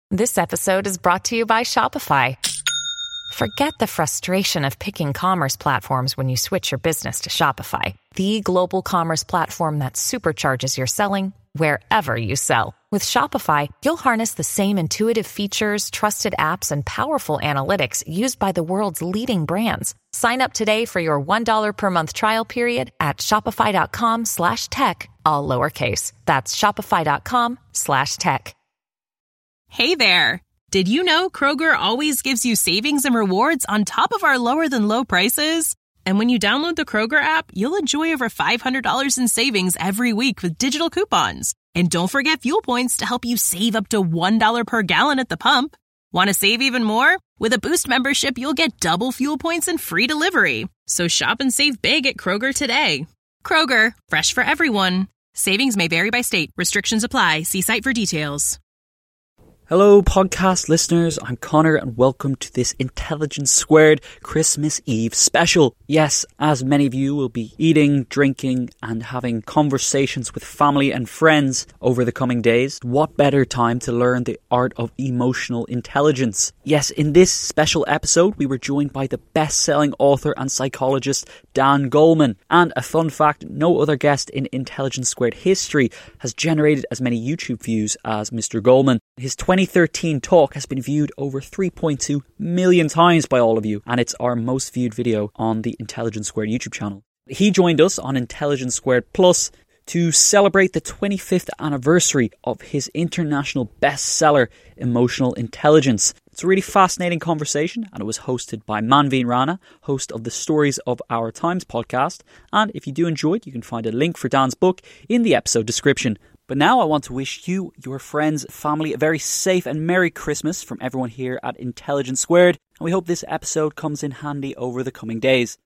This episode is brought to you by Shopify. Forget the frustration of picking commerce platforms when you switch your business to Shopify, the global commerce platform that supercharges your selling wherever you sell. With Shopify, you'll harness the same intuitive features, trusted apps, and powerful analytics used by the world's leading brands. Sign up today for your $1 per month trial period at shopify.com/tech, all lowercase. That's shopify.com/tech. Hey there! Did you know Kroger always gives you savings and rewards on top of our lower-than-low prices? And when you download the Kroger app, you'll enjoy over $500 in savings every week with digital coupons. And don't forget fuel points to help you save up to $1 per gallon at the pump. Want to save even more? With a Boost membership, you'll get double fuel points and free delivery. So shop and save big at Kroger today. Kroger, fresh for everyone. Savings may vary by state. Restrictions apply. See site for details. Hello podcast listeners, I'm Connor and welcome to this Intelligence Squared Christmas Eve special. Yes, as many of you will be eating, drinking and having conversations with family and friends over the coming days, what better time to learn the art of emotional intelligence? Yes, in this special episode we were joined by the best-selling author and psychologist Dan Goleman. And a fun fact, no other guest in Intelligence Squared history has generated as many YouTube views as Mr. Goleman. His 2013 talk has been viewed over 3.2 million times by all of you, and it's our most viewed video on the Intelligence Squared YouTube channel. He joined us on Intelligence Squared Plus to celebrate the 25th anniversary of his international bestseller, Emotional Intelligence. It's a really fascinating conversation, and it was hosted by Manveen Rana, host of the Stories of Our Times podcast. And if you do enjoy it, you can find a link for Dan's book in the episode description. But now I want to wish you, your friends, family, a very safe and Merry Christmas from everyone here at Intelligence Squared. And we hope this episode comes in handy over the coming days.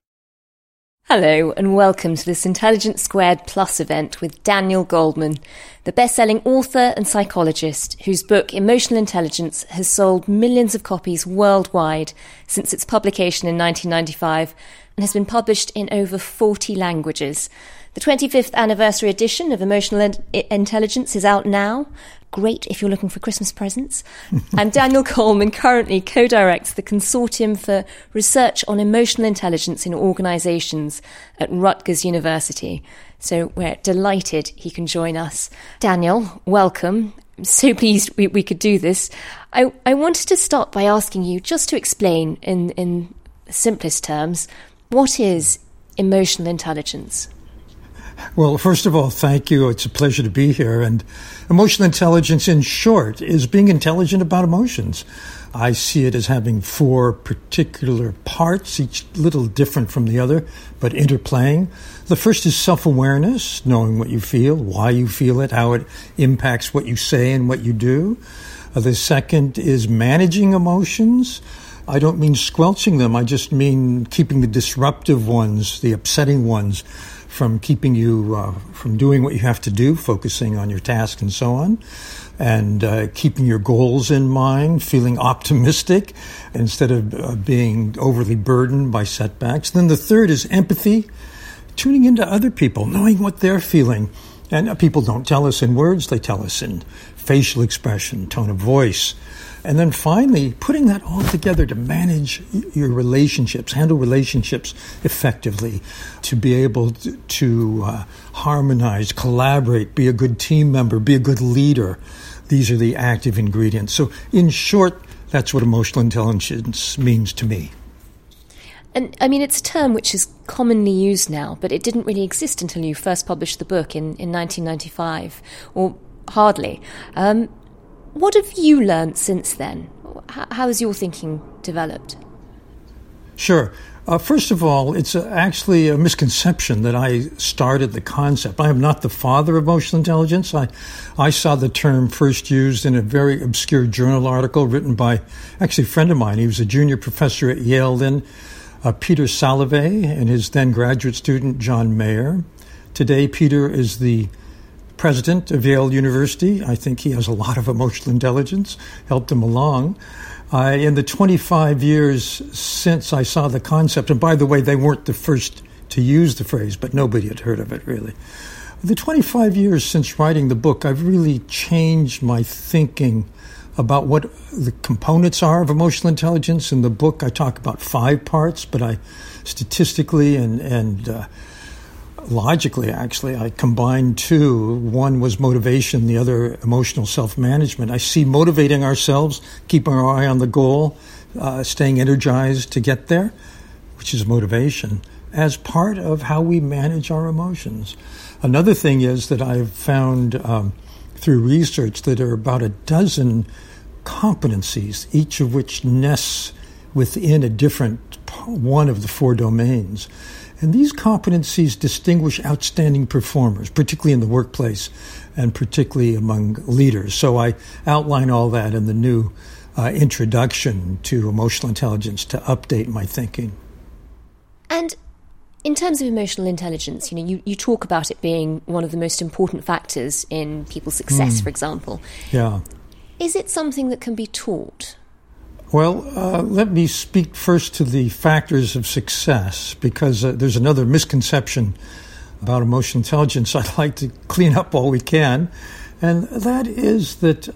Hello and welcome to this Intelligence Squared Plus event with Daniel Goleman, the best-selling author and psychologist whose book Emotional Intelligence has sold millions of copies worldwide since its publication in 1995 and has been published in over 40 languages. The 25th anniversary edition of Emotional Intelligence is out now. Great if you're looking for Christmas presents. And Daniel Goleman currently co-directs the Consortium for Research on Emotional Intelligence in Organisations at Rutgers University. So we're delighted he can join us. Daniel, welcome. I'm so pleased we could do this. I wanted to start by asking you just to explain in simplest terms, what is emotional intelligence? Well, first of all, thank you. It's a pleasure to be here. And emotional intelligence, in short, is being intelligent about emotions. I see it as having four particular parts, each a little different from the other, but interplaying. The first is self-awareness, knowing what you feel, why you feel it, how it impacts what you say and what you do. The second is managing emotions. I don't mean squelching them. I just mean keeping the disruptive ones, the upsetting ones, from keeping you from doing what you have to do, focusing on your task and so on, and keeping your goals in mind, feeling optimistic instead of being overly burdened by setbacks. Then the third is empathy, tuning into other people, knowing what they're feeling. And people don't tell us in words, they tell us in facial expression, tone of voice. And then finally, putting that all together to manage your relationships, handle relationships effectively, to be able to harmonize, collaborate, be a good team member, be a good leader. These are the active ingredients. So in short, that's what emotional intelligence means to me. And I mean, it's a term which is commonly used now, but it didn't really exist until you first published the book in 1995, or hardly. What have you learned since then? How has your thinking developed? Sure. First of all, it's actually a misconception that I started the concept. I am not the father of emotional intelligence. I saw the term first used in a very obscure journal article written by actually a friend of mine. He was a junior professor at Yale then, Peter Salovey, and his then graduate student, John Mayer. Today, Peter is the president of Yale University. I think he has a lot of emotional intelligence, helped him along. In the 25 years since I saw the concept, and by the way, they weren't the first to use the phrase, but nobody had heard of it, really. The 25 years since writing the book, I've really changed my thinking about what the components are of emotional intelligence. In the book, I talk about 5 parts, but I statistically and logically, actually, I combined 2. One was motivation, the other emotional self-management. I see motivating ourselves, keeping our eye on the goal, staying energized to get there, which is motivation, as part of how we manage our emotions. Another thing is that I've found through research that there are about a dozen competencies, each of which nests within a different one of the 4 domains. And these competencies distinguish outstanding performers, particularly in the workplace and particularly among leaders. So I outline all that in the new introduction to emotional intelligence to update my thinking. And in terms of emotional intelligence, you talk about it being one of the most important factors in people's success, for example. Yeah. Is it something that can be taught? Well, let me speak first to the factors of success, because there's another misconception about emotional intelligence I'd like to clean up all we can, and that is that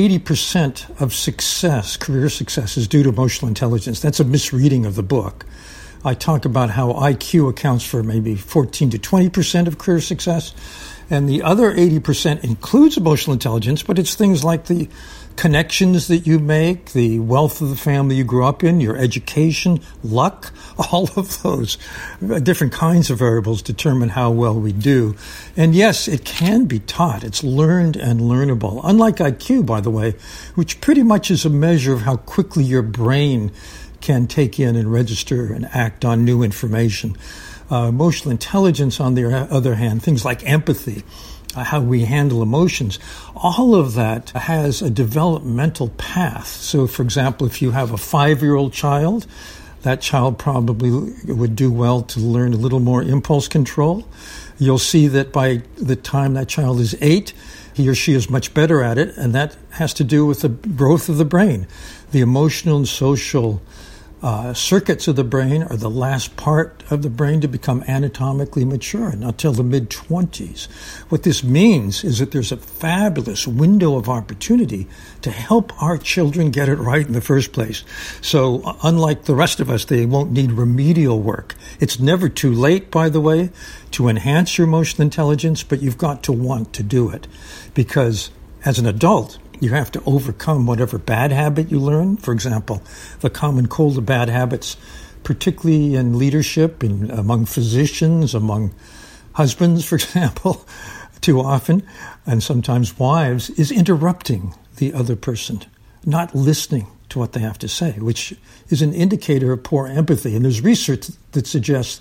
80% of success, career success, is due to emotional intelligence. That's a misreading of the book. I talk about how IQ accounts for maybe 14 to 20% of career success, and the other 80% includes emotional intelligence, but it's things like the connections that you make, the wealth of the family you grew up in, your education, luck, all of those different kinds of variables determine how well we do. And yes, it can be taught. It's learned and learnable. Unlike IQ, by the way, which pretty much is a measure of how quickly your brain can take in and register and act on new information. Emotional intelligence, on the other hand, things like empathy, how we handle emotions, all of that has a developmental path. So, for example, if you have a 5-year-old child, that child probably would do well to learn a little more impulse control. You'll see that by the time that child is 8, he or she is much better at it, and that has to do with the growth of the brain. The emotional and social circuits of the brain are the last part of the brain to become anatomically mature, not till the mid-20s. What this means is that there's a fabulous window of opportunity to help our children get it right in the first place. So unlike the rest of us, they won't need remedial work. It's never too late, by the way, to enhance your emotional intelligence, but you've got to want to do it. Because as an adult, you have to overcome whatever bad habit you learn. For example, the common cold of bad habits, particularly in leadership, among physicians, among husbands, for example, too often, and sometimes wives, is interrupting the other person, not listening to what they have to say, which is an indicator of poor empathy. And there's research that suggests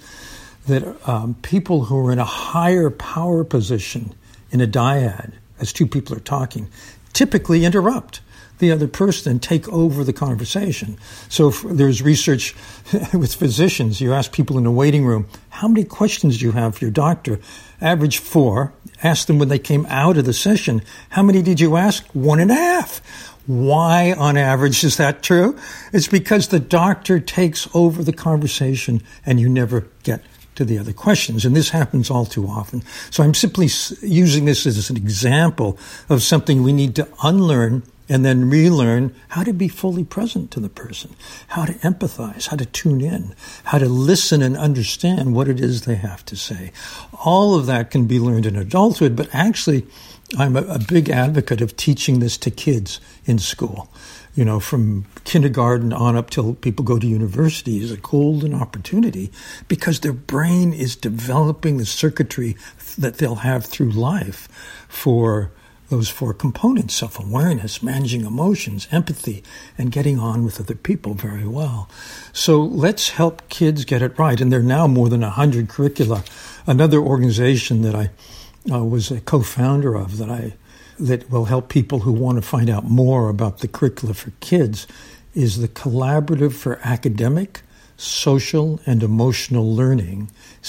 that people who are in a higher power position in a dyad, as two people are talking, typically interrupt the other person and take over the conversation. So there's research with physicians. You ask people in a waiting room, how many questions do you have for your doctor? Average 4. Ask them when they came out of the session, how many did you ask? 1.5. Why, on average, is that true? It's because the doctor takes over the conversation and you never get to the other questions. And this happens all too often. So I'm simply using this as an example of something we need to unlearn and then relearn, how to be fully present to the person, how to empathize, how to tune in, how to listen and understand what it is they have to say. All of that can be learned in adulthood, but actually I'm a big advocate of teaching this to kids in school. You know, from kindergarten on up till people go to university is a golden opportunity because their brain is developing the circuitry that they'll have through life for those 4 components: self-awareness, managing emotions, empathy, and getting on with other people very well. So let's help kids get it right. And there are now more than 100 curricula. Another organization that I was a co-founder of that will help people who want to find out more about the curricula for kids is the Collaborative for Academic, Social, and Emotional Learning,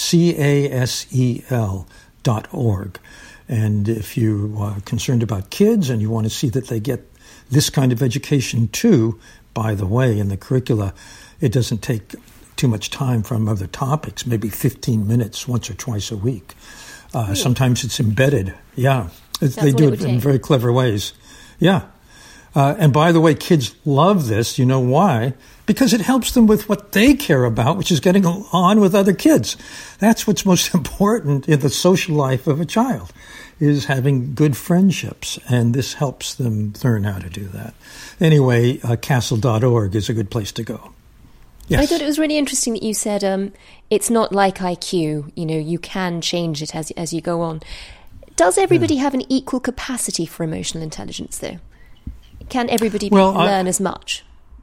CASEL.org. And if you are concerned about kids and you want to see that they get this kind of education too, by the way, in the curricula, it doesn't take too much time from other topics, maybe 15 minutes once or twice a week. Sometimes it's embedded. Yeah. They do it in very clever ways. Yeah. And by the way, kids love this. You know why? Because it helps them with what they care about, which is getting on with other kids. That's what's most important in the social life of a child, is having good friendships. And this helps them learn how to do that. Anyway, castle.org is a good place to go. Yes. I thought it was really interesting that you said it's not like IQ. You can change it as you go on. Does everybody have an equal capacity for emotional intelligence, though? Can everybody learn as much?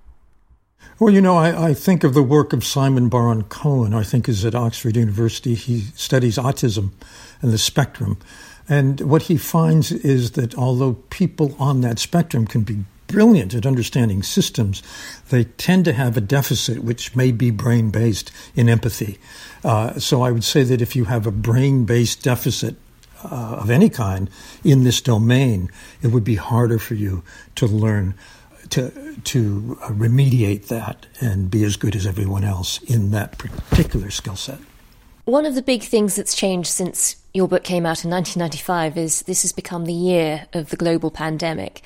Well, I think of the work of Simon Baron-Cohen. I think is at Oxford University. He studies autism and the spectrum. And what he finds is that although people on that spectrum can be brilliant at understanding systems, they tend to have a deficit which may be brain-based in empathy. So I would say that if you have a brain-based deficit of any kind in this domain, it would be harder for you to learn to remediate that and be as good as everyone else in that particular skill set. One of the big things that's changed since your book came out in 1995 is this has become the year of the global pandemic.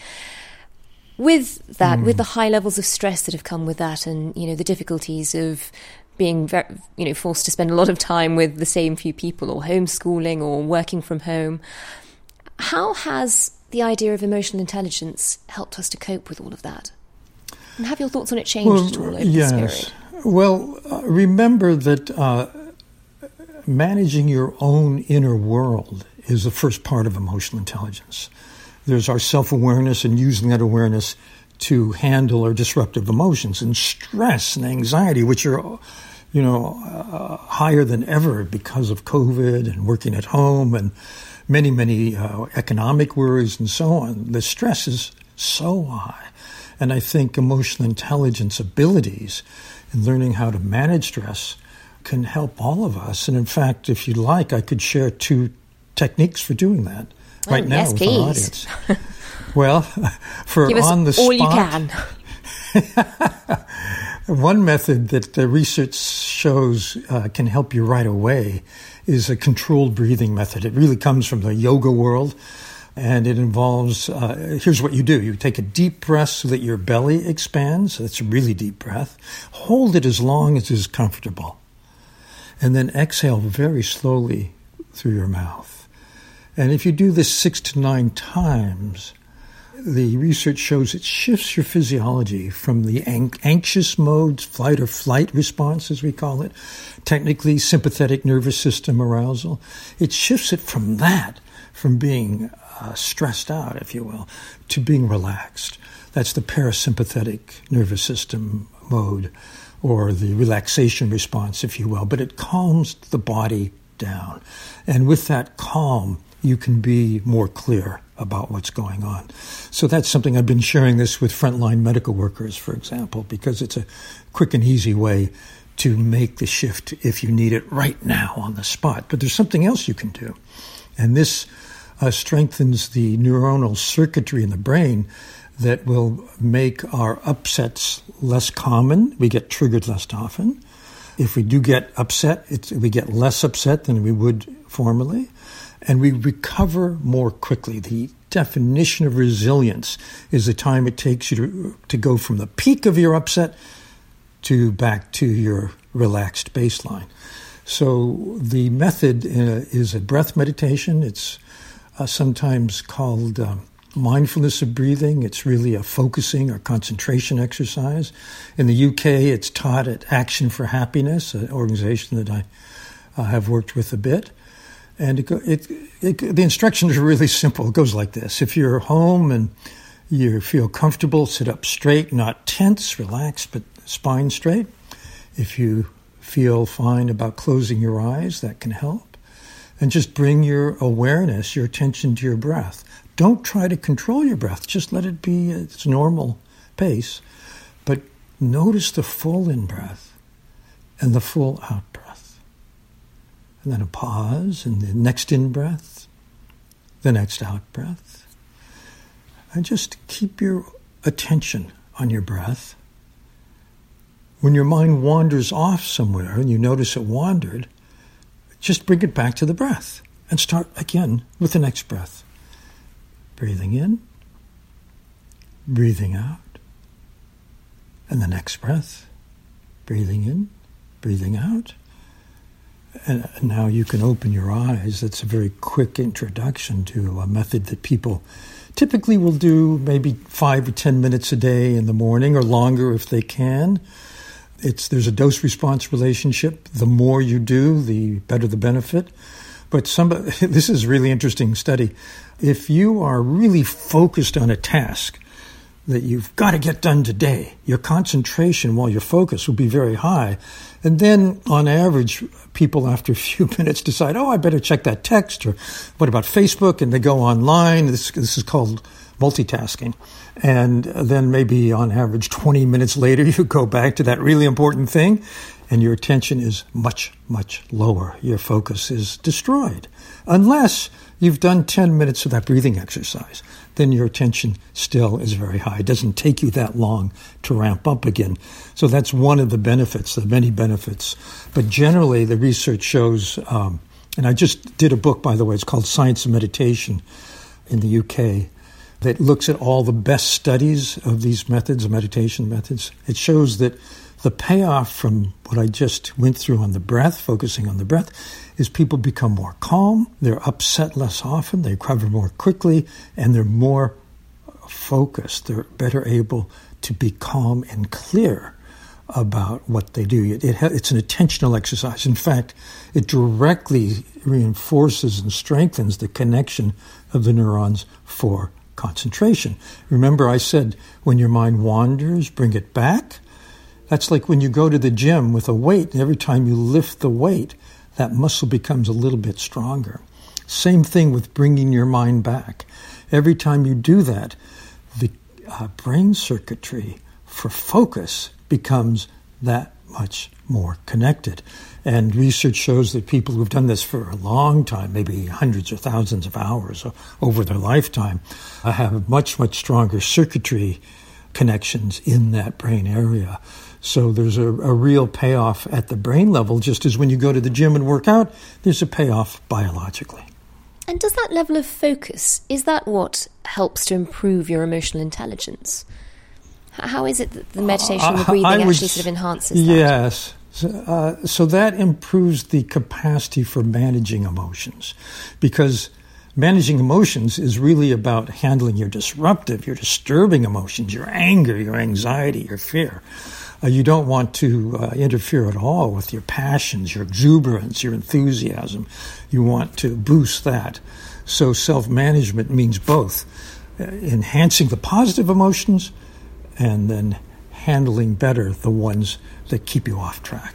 With that, with the high levels of stress that have come with that, and the difficulties of being forced to spend a lot of time with the same few people, or homeschooling, or working from home, how has the idea of emotional intelligence helped us to cope with all of that? And have your thoughts on it changed at all over this period? Well, remember that managing your own inner world is the first part of emotional intelligence. There's our self-awareness and using that awareness to handle our disruptive emotions, and stress and anxiety, which are, higher than ever because of COVID and working at home and many, many economic worries and so on. The stress is so high. And I think emotional intelligence abilities in learning how to manage stress can help all of us. And in fact, if you'd like, I could share 2 techniques for doing that now yes, with please. our audience. Well, for give us on the all spot, you can. One method that the research shows can help you right away is a controlled breathing method. It really comes from the yoga world, and it involves, here's what you do. You take a deep breath so that your belly expands. That's a really deep breath. Hold it as long as is comfortable. And then exhale very slowly through your mouth. And if you do this 6 to 9 times, the research shows it shifts your physiology from the anxious mode, fight or flight response, as we call it, technically sympathetic nervous system arousal. It shifts it from that, from being stressed out, if you will, to being relaxed. That's the parasympathetic nervous system mode, or the relaxation response, if you will. But it calms the body down. And with that calm, you can be more clear about what's going on. So that's something I've been sharing this with frontline medical workers, for example, because it's a quick and easy way to make the shift if you need it right now on the spot. But there's something else you can do. And this strengthens the neuronal circuitry in the brain that will make our upsets less common. We get triggered less often. If we do get upset, we get less upset than we would formerly. And we recover more quickly. The definition of resilience is the time it takes you to go from the peak of your upset to back to your relaxed baseline. So the method is a breath meditation. It's sometimes called mindfulness of breathing. It's really a focusing or concentration exercise. In the UK, it's taught at Action for Happiness, an organization that I have worked with a bit. And the instructions are really simple. It goes like this. If you're home and you feel comfortable, sit up straight, not tense, relaxed, but spine straight. If you feel fine about closing your eyes, that can help. And just bring your awareness, your attention to your breath. Don't try to control your breath. Just let it be its normal pace. But notice the full in-breath and the full out-breath. And then a pause, and the next in-breath, the next out-breath. And just keep your attention on your breath. When your mind wanders off somewhere and you notice it wandered, just bring it back to the breath and start again with the next breath. Breathing in, breathing out. And the next breath, breathing in, breathing out. And now you can open your eyes. That's a very quick introduction to a method that people typically will do maybe 5 or 10 minutes a day in the morning, or longer if they can. There's a dose-response relationship. The more you do, the better the benefit. But this is a really interesting study. If you are really focused on a task that you've got to get done today, your concentration while you're focused will be very high. And then, on average, people after a few minutes decide, I better check that text, or what about Facebook? And they go online. This is called multitasking. And then maybe on average 20 minutes later, you go back to that really important thing, and your attention is much, much lower. Your focus is destroyed. Unless you've done 10 minutes of that breathing exercise, then your attention still is very high. It doesn't take you that long to ramp up again. So that's one of the benefits, the many benefits. But generally, the research shows, and I just did a book, by the way, it's called Science of Meditation in the UK, that looks at all the best studies of these methods, meditation methods. It shows that the payoff from what I just went through on the breath, focusing on the breath, is people become more calm, they're upset less often, they recover more quickly, and they're more focused. They're better able to be calm and clear about what they do. It's an attentional exercise. In fact, it directly reinforces and strengthens the connection of the neurons for concentration. Remember, I said when your mind wanders, bring it back. That's like when you go to the gym with a weight, and every time you lift the weight, that muscle becomes a little bit stronger. Same thing with bringing your mind back. Every time you do that, the brain circuitry for focus becomes that much more connected. And research shows that people who've done this for a long time, maybe hundreds or thousands of hours over their lifetime, have much, much stronger circuitry connections in that brain area. So there's a real payoff at the brain level, just as when you go to the gym and work out, there's a payoff biologically. And does that level of focus, is that what helps to improve your emotional intelligence? How is it that the meditation and the breathing actually sort of enhances that? Yes. So that improves the capacity for managing emotions, because managing emotions is really about handling your disruptive, your disturbing emotions, your anger, your anxiety, your fear. You don't want to interfere at all with your passions, your exuberance, your enthusiasm. You want to boost that. So self-management means both enhancing the positive emotions and then handling better the ones that keep you off track.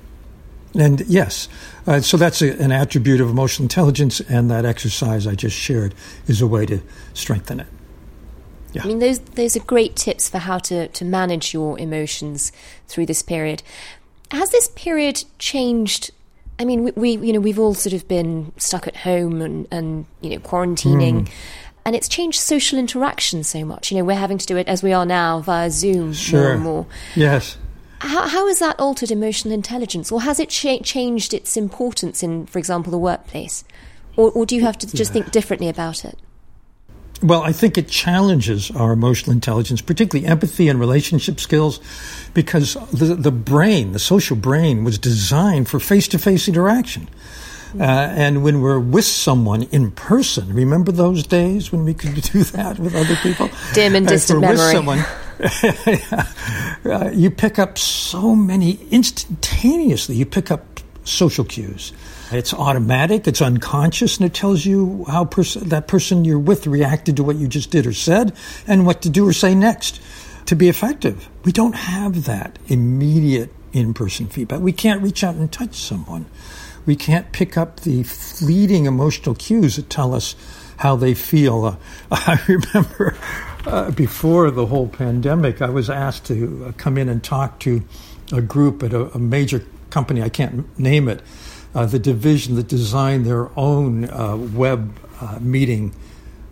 And yes, so that's an attribute of emotional intelligence, and that exercise I just shared is a way to strengthen it. Yeah. I mean, those are great tips for how to manage your emotions through this period. Has this period changed? I mean, we've all sort of been stuck at home and quarantining, and it's changed social interaction so much. We're having to do it as we are now via Zoom more and more. Yes. How has that altered emotional intelligence, or has it changed its importance in, for example, the workplace, or do you have to just think differently about it? Well, I think it challenges our emotional intelligence, particularly empathy and relationship skills, because the brain, the social brain, was designed for face-to-face interaction. And when we're with someone in person, remember those days when we could do that with other people? Dim and distant memory. With someone, you pick up so many instantaneously. You pick up social cues. It's automatic, it's unconscious, and it tells you how that person you're with reacted to what you just did or said, and what to do or say next to be effective. We don't have that immediate in-person feedback. We can't reach out and touch someone. We can't pick up the fleeting emotional cues that tell us how they feel. I remember before the whole pandemic, I was asked to come in and talk to a group at a major company, I can't name it, the division that designed their own web meeting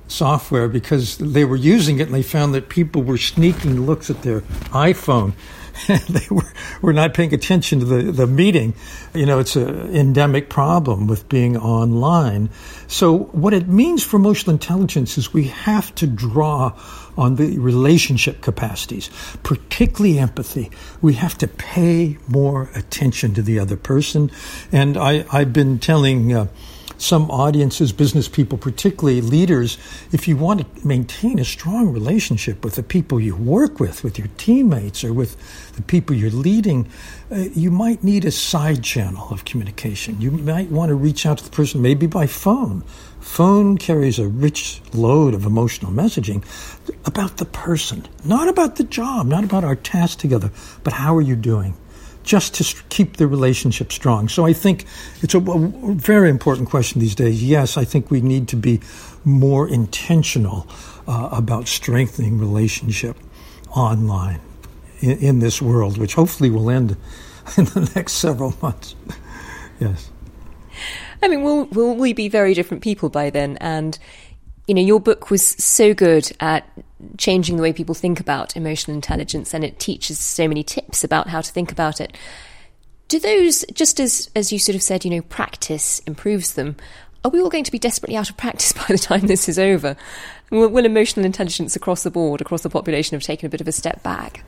software, because they were using it and they found that people were sneaking looks at their iPhone they were not paying attention to the meeting. It's an endemic problem with being online. So what it means for emotional intelligence is we have to draw on the relationship capacities, particularly empathy. We have to pay more attention to the other person. And I've been telling some audiences, business people, particularly leaders, if you want to maintain a strong relationship with the people you work with your teammates, or with the people you're leading, you might need a side channel of communication. You might want to reach out to the person maybe by phone. Phone carries a rich load of emotional messaging about the person, not about the job, not about our task together, but how are you doing? Just to keep the relationship strong. So I think it's a very important question these days. Yes, I think we need to be more intentional about strengthening relationship online in this world, which hopefully will end in the next several months. Yes. I mean, will we be very different people by then? And your book was so good at changing the way people think about emotional intelligence, and it teaches so many tips about how to think about it. Do those, just as you sort of said, practice improves them, are we all going to be desperately out of practice by the time this is over? Will emotional intelligence across the board, across the population, have taken a bit of a step back?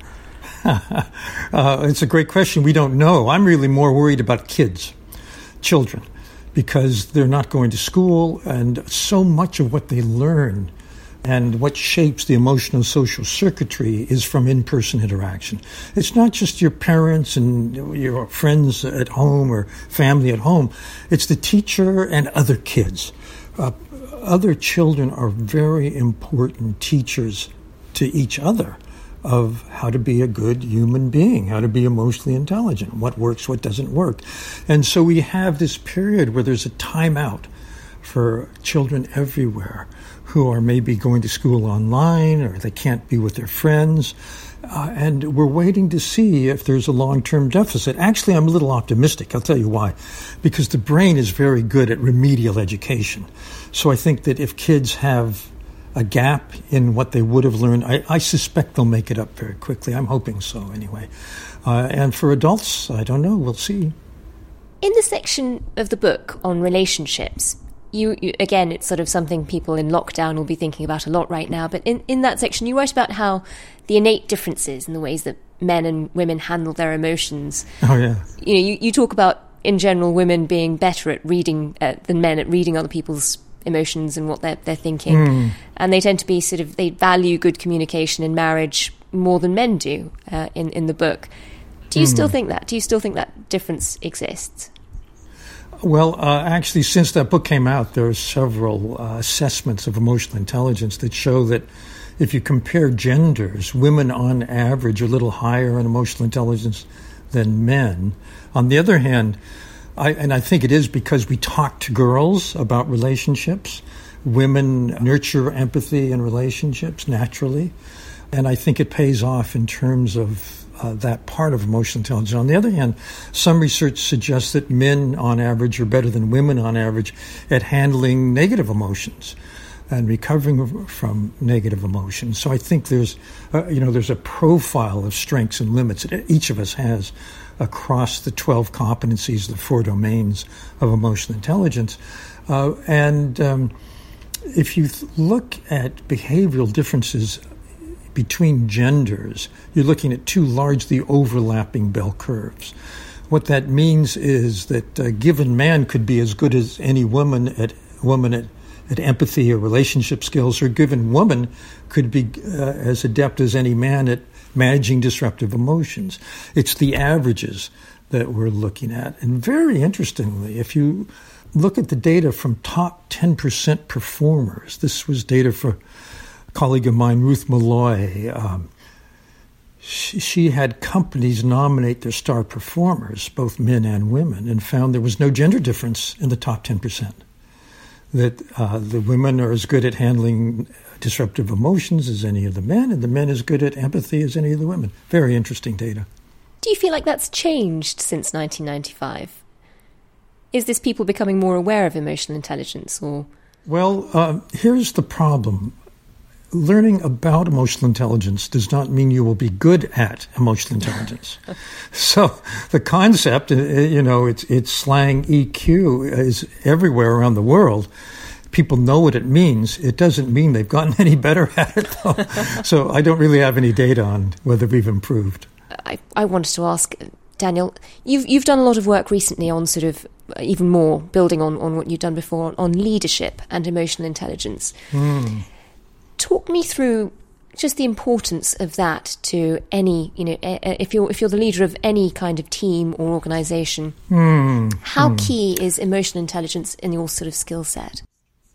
It's a great question. We don't know. I'm really more worried about children, because they're not going to school, and so much of what they learn and what shapes the emotional social circuitry is from in-person interaction. It's not just your parents and your friends at home or family at home. It's the teacher and other kids. Other children are very important teachers to each other of how to be a good human being, how to be emotionally intelligent, what works, what doesn't work. And so we have this period where there's a timeout for children everywhere who are maybe going to school online, or they can't be with their friends. And we're waiting to see if there's a long-term deficit. Actually, I'm a little optimistic. I'll tell you why. Because the brain is very good at remedial education. So I think that if kids have a gap in what they would have learned, I suspect they'll make it up very quickly. I'm hoping so, anyway. And for adults, I don't know. We'll see. In the section of the book on relationships, you again, it's sort of something people in lockdown will be thinking about a lot right now. But in that section, you write about how the innate differences in the ways that men and women handle their emotions. Oh, yeah. You talk about, in general, women being better at reading than men at reading other people's emotions and what they're thinking. And they tend to be they value good communication in marriage more than men do in the book. Do you still think that? Do you still think that difference exists? Well, actually, since that book came out, there are several assessments of emotional intelligence that show that if you compare genders, women on average are a little higher in emotional intelligence than men. On the other hand, I think it is because we talk to girls about relationships. Women nurture empathy in relationships naturally. And I think it pays off in terms of that part of emotional intelligence. On the other hand, some research suggests that men on average are better than women on average at handling negative emotions and recovering from negative emotions. So I think there's a profile of strengths and limits that each of us has across the 12 competencies, the 4 domains of emotional intelligence. If you look at behavioral differences between genders, you're looking at 2 largely overlapping bell curves. What that means is that a given man could be as good as any woman at empathy or relationship skills, or a given woman could be as adept as any man at managing disruptive emotions. It's the averages that we're looking at. And very interestingly, if you look at the data from top 10% performers, this was data for a colleague of mine, Ruth Malloy. She had companies nominate their star performers, both men and women, and found there was no gender difference in the top 10%. That the women are as good at handling disruptive emotions as any of the men, and the men as good at empathy as any of the women. Very interesting data. Do you feel like that's changed since 1995? Is this people becoming more aware of emotional intelligence, or? Well, here's the problem. learning about emotional intelligence does not mean you will be good at emotional intelligence. So the concept, it's slang EQ is everywhere around the world. People know what it means. It doesn't mean they've gotten any better at it, though. So I don't really have any data on whether we've improved. I wanted to ask, Daniel, you've done a lot of work recently on sort of even more building on what you've done before on leadership and emotional intelligence. Talk me through just the importance of that to any, if you're the leader of any kind of team or organisation. How key is emotional intelligence in your sort of skill set?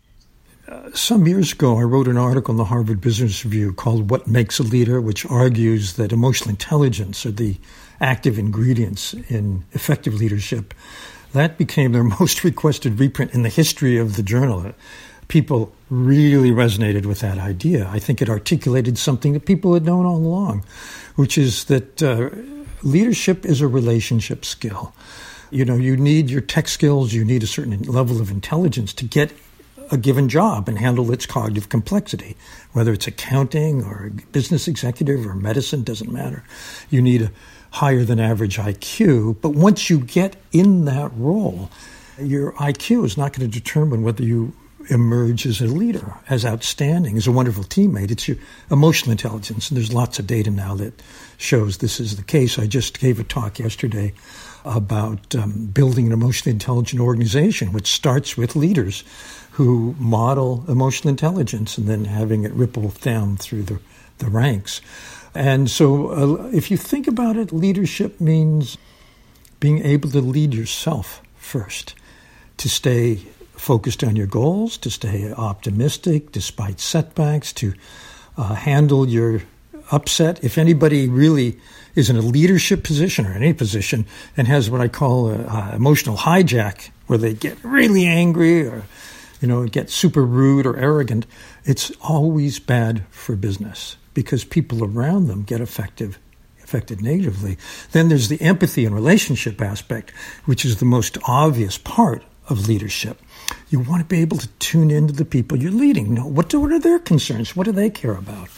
Some years ago, I wrote an article in the Harvard Business Review called What Makes a Leader, which argues that emotional intelligence are the active ingredients in effective leadership. That became their most requested reprint in the history of the journal. People really resonated with that idea. I think it articulated something that people had known all along, which is that leadership is a relationship skill. You need your tech skills, you need a certain level of intelligence to get a given job and handle its cognitive complexity, whether it's accounting or a business executive or medicine, doesn't matter. You need a higher than average IQ, but once you get in that role, your IQ is not going to determine whether you emerge as a leader, as outstanding, as a wonderful teammate. It's your emotional intelligence, and there's lots of data now that shows this is the case. I just gave a talk yesterday about building an emotionally intelligent organization, which starts with leaders who model emotional intelligence and then having it ripple down through the ranks. And so if you think about it, leadership means being able to lead yourself first, to stay focused on your goals, to stay optimistic despite setbacks, to handle your upset. If anybody really is in a leadership position or any position and has what I call emotional hijack, where they get really angry or get super rude or arrogant, it's always bad for business because people around them get affected negatively. Then there's the empathy and relationship aspect, which is the most obvious part of leadership. You want to be able to tune into the people you're leading. What are their concerns? What do they care about?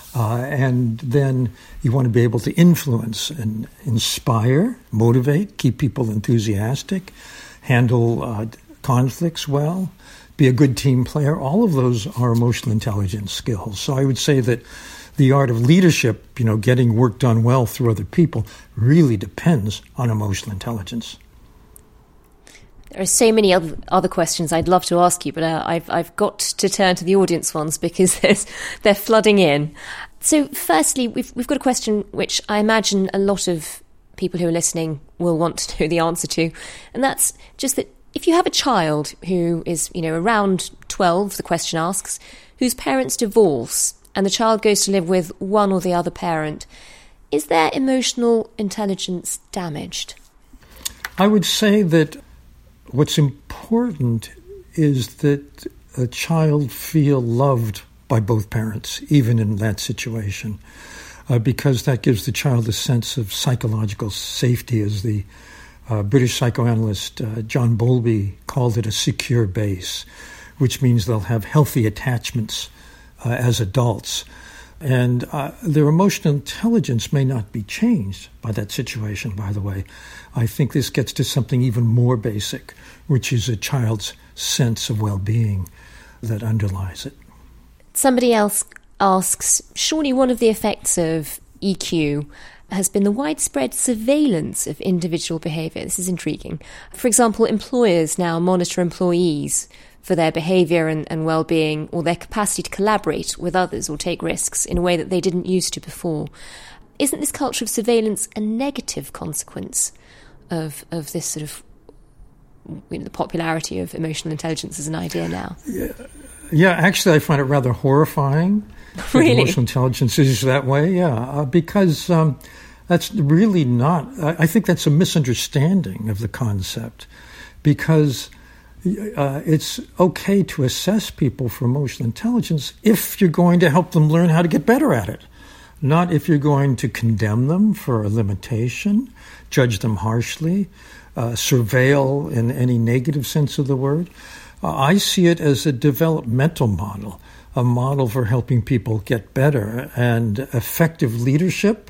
And then you want to be able to influence and inspire, motivate, keep people enthusiastic, handle conflicts well, be a good team player. All of those are emotional intelligence skills. So I would say that the art of leadership, getting work done well through other people, really depends on emotional intelligence. There are so many other questions I'd love to ask you, but I've got to turn to the audience ones because they're flooding in. So firstly, we've got a question which I imagine a lot of people who are listening will want to know the answer to, and that's just that if you have a child who is, around 12, the question asks, whose parents divorce and the child goes to live with one or the other parent, is their emotional intelligence damaged? I would say that what's important is that a child feel loved by both parents, even in that situation, because that gives the child a sense of psychological safety, as the British psychoanalyst John Bowlby called it, a secure base, which means they'll have healthy attachments as adults. And their emotional intelligence may not be changed by that situation, by the way. I think this gets to something even more basic, which is a child's sense of well-being that underlies it. Somebody else asks, surely one of the effects of EQ has been the widespread surveillance of individual behaviour. This is intriguing. For example, employers now monitor employees for their behaviour and well-being, or their capacity to collaborate with others or take risks in a way that they didn't used to before. Isn't this culture of surveillance a negative consequence of this sort of the popularity of emotional intelligence as an idea now? Yeah, actually I find it rather horrifying. Really? Emotional intelligence is that way, because that's really not... I think that's a misunderstanding of the concept, because it's okay to assess people for emotional intelligence if you're going to help them learn how to get better at it, not if you're going to condemn them for a limitation, judge them harshly, surveil in any negative sense of the word. I see it as a developmental model. a model for helping people get better. And effective leadership,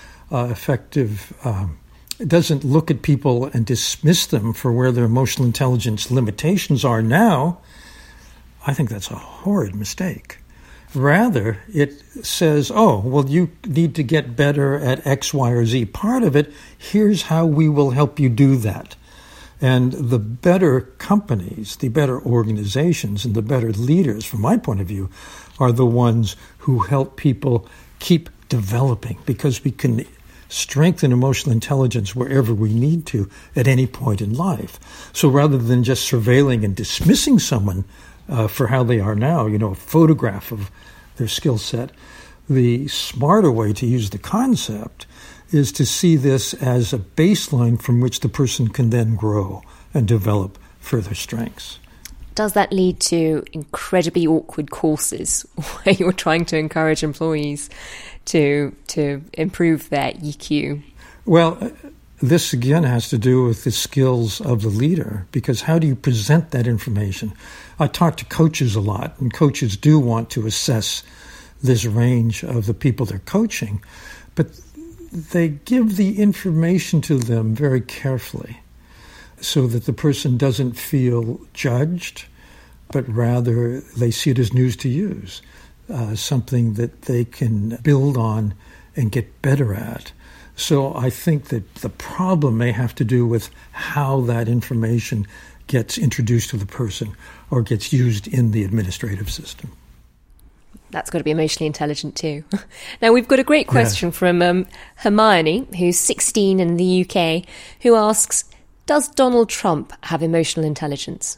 it doesn't look at people and dismiss them for where their emotional intelligence limitations are now. I think that's a horrid mistake. Rather, it says, oh, well, you need to get better at X, Y, or Z part of it. Here's how we will help you do that. And the better companies, the better organizations, and the better leaders, from my point of view, are the ones who help people keep developing, because we can strengthen emotional intelligence wherever we need to at any point in life. So rather than just surveilling and dismissing someone for how they are now, a photograph of their skill set, the smarter way to use the concept is to see this as a baseline from which the person can then grow and develop further strengths. Does that lead to incredibly awkward courses where you're trying to encourage employees to improve their EQ? Well, this again has to do with the skills of the leader, because how do you present that information? I talk to coaches a lot, and coaches do want to assess this range of the people they're coaching, but they give the information to them very carefully so that the person doesn't feel judged, but rather they see it as news to use, something that they can build on and get better at. So I think that the problem may have to do with how that information gets introduced to the person or gets used in the administrative system. That's got to be emotionally intelligent too. Now, we've got a great question from Hermione, who's 16 in the UK, who asks, does Donald Trump have emotional intelligence?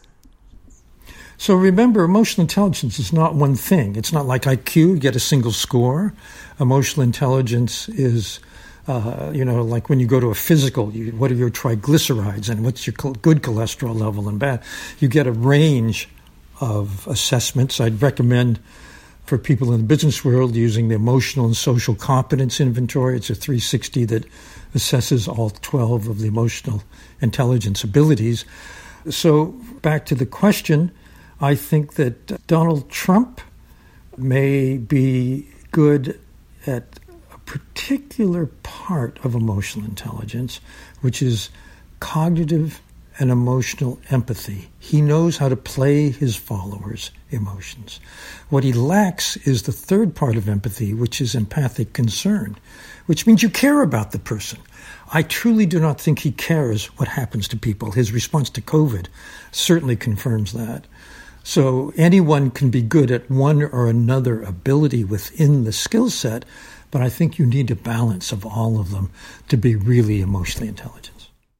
So remember, emotional intelligence is not one thing. It's not like IQ, you get a single score. Emotional intelligence is, like when you go to a physical, what are your triglycerides and what's your good cholesterol level and bad? You get a range of assessments. I'd recommend for people in the business world using the Emotional and Social Competence Inventory. It's a 360 that assesses all 12 of the emotional intelligence abilities. So back to the question, I think that Donald Trump may be good at a particular part of emotional intelligence, which is cognitive and emotional empathy. He knows how to play his followers' emotions. What he lacks is the third part of empathy, which is empathic concern, which means you care about the person. I truly do not think he cares what happens to people. His response to COVID certainly confirms that. So anyone can be good at one or another ability within the skill set, but I think you need a balance of all of them to be really emotionally intelligent.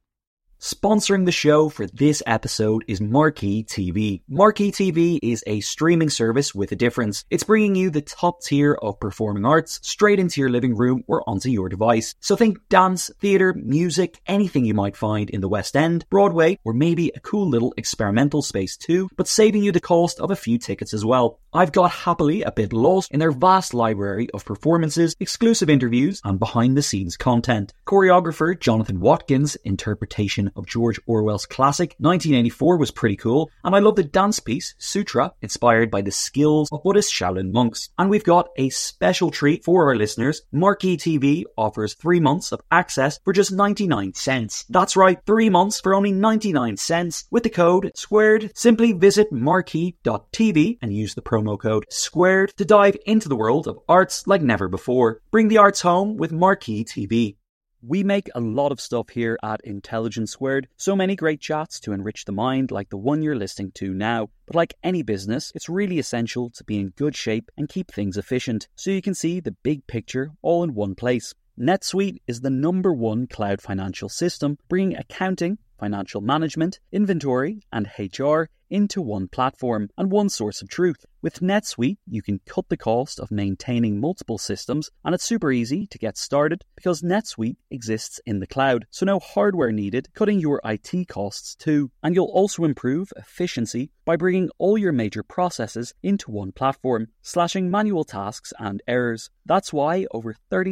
Sponsoring the show for this episode is Marquee TV. Marquee TV is a streaming service with a difference. It's bringing you the top tier of performing arts straight into your living room or onto your device. So think dance, theatre, music, anything you might find in the West End, Broadway, or maybe a cool little experimental space too, but saving you the cost of a few tickets as well. I've got happily a bit lost in their vast library of performances, exclusive interviews, and behind-the-scenes content. Choreographer Jonathan Watkins' interpretation of George Orwell's classic 1984 was pretty cool, and I love the dance piece Sutra, inspired by the skills of Buddhist Shaolin monks. And we've got a special treat for our listeners. Marquee TV offers 3 months of access for just 99 cents. That's right, 3 months for only 99 cents with the code SQUARED. Simply visit marquee.tv and use the promo code SQUARED to dive into the world of arts like never before. Bring the arts home with Marquee TV. We make a lot of stuff here at Intelligence Squared, so many great chats to enrich the mind like the one you're listening to now. But like any business, it's really essential to be in good shape and keep things efficient, so you can see the big picture all in one place. NetSuite is the #1 cloud financial system, bringing accounting, financial management, inventory, and HR into one platform and one source of truth. With NetSuite, you can cut the cost of maintaining multiple systems, and it's super easy to get started because NetSuite exists in the cloud, so no hardware needed, cutting your IT costs too. And you'll also improve efficiency by bringing all your major processes into one platform, slashing manual tasks and errors. That's why over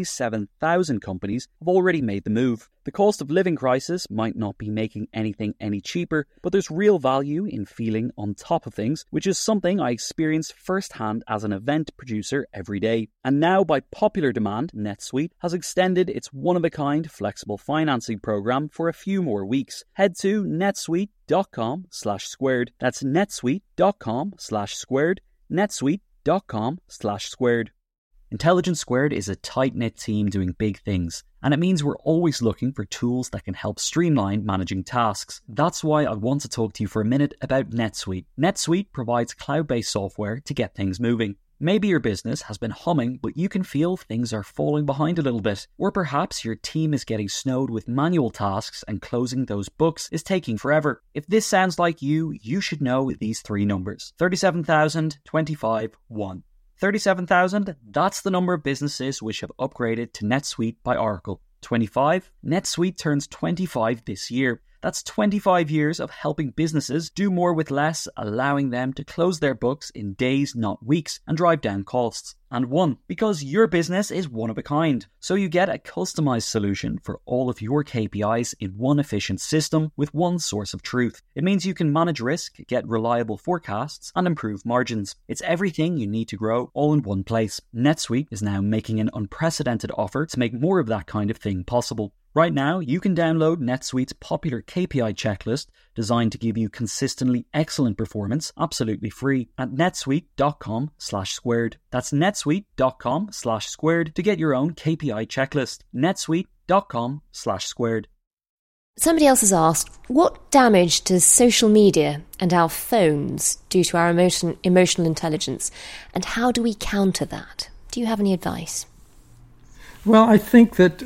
37,000 companies have already made the move. The cost of living crisis might not be making anything any cheaper, but there's real value in feeding feeling on top of things, which is something I experience firsthand as an event producer every day. And now, by popular demand, NetSuite has extended its one-of-a-kind flexible financing program for a few more weeks. Head to netsuite.com/squared. That's netsuite.com/squared. netsuite.com/squared. Intelligence Squared is a tight-knit team doing big things, and it means we're always looking for tools that can help streamline managing tasks. That's why I want to talk to you for a minute about NetSuite. NetSuite provides cloud-based software to get things moving. Maybe your business has been humming, but you can feel things are falling behind a little bit. Or perhaps your team is getting snowed with manual tasks and closing those books is taking forever. If this sounds like you should know these three numbers. 37,000, 25, 1. 37,000, that's the number of businesses which have upgraded to NetSuite by Oracle. 25, NetSuite turns 25 this year. That's 25 years of helping businesses do more with less, allowing them to close their books in days, not weeks, and drive down costs. And 1, because your business is one of a kind. So you get a customized solution for all of your KPIs in one efficient system with one source of truth. It means you can manage risk, get reliable forecasts, and improve margins. It's everything you need to grow all in one place. NetSuite is now making an unprecedented offer to make more of that kind of thing possible. Right now, you can download NetSuite's popular KPI checklist designed to give you consistently excellent performance absolutely free at netsuite.com/squared. That's netsuite.com/squared to get your own KPI checklist. netsuite.com/squared. Somebody else has asked, what damage does social media and our phones do to our emotional intelligence, and how do we counter that? Do you have any advice? Well, I think that